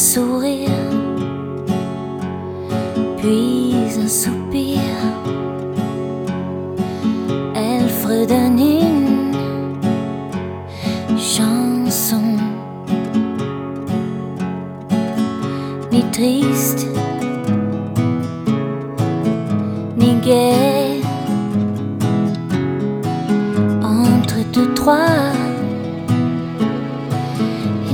sourire, puis un soupir. Elle fredonne une chanson, ni triste, ni gaie, entre deux, trois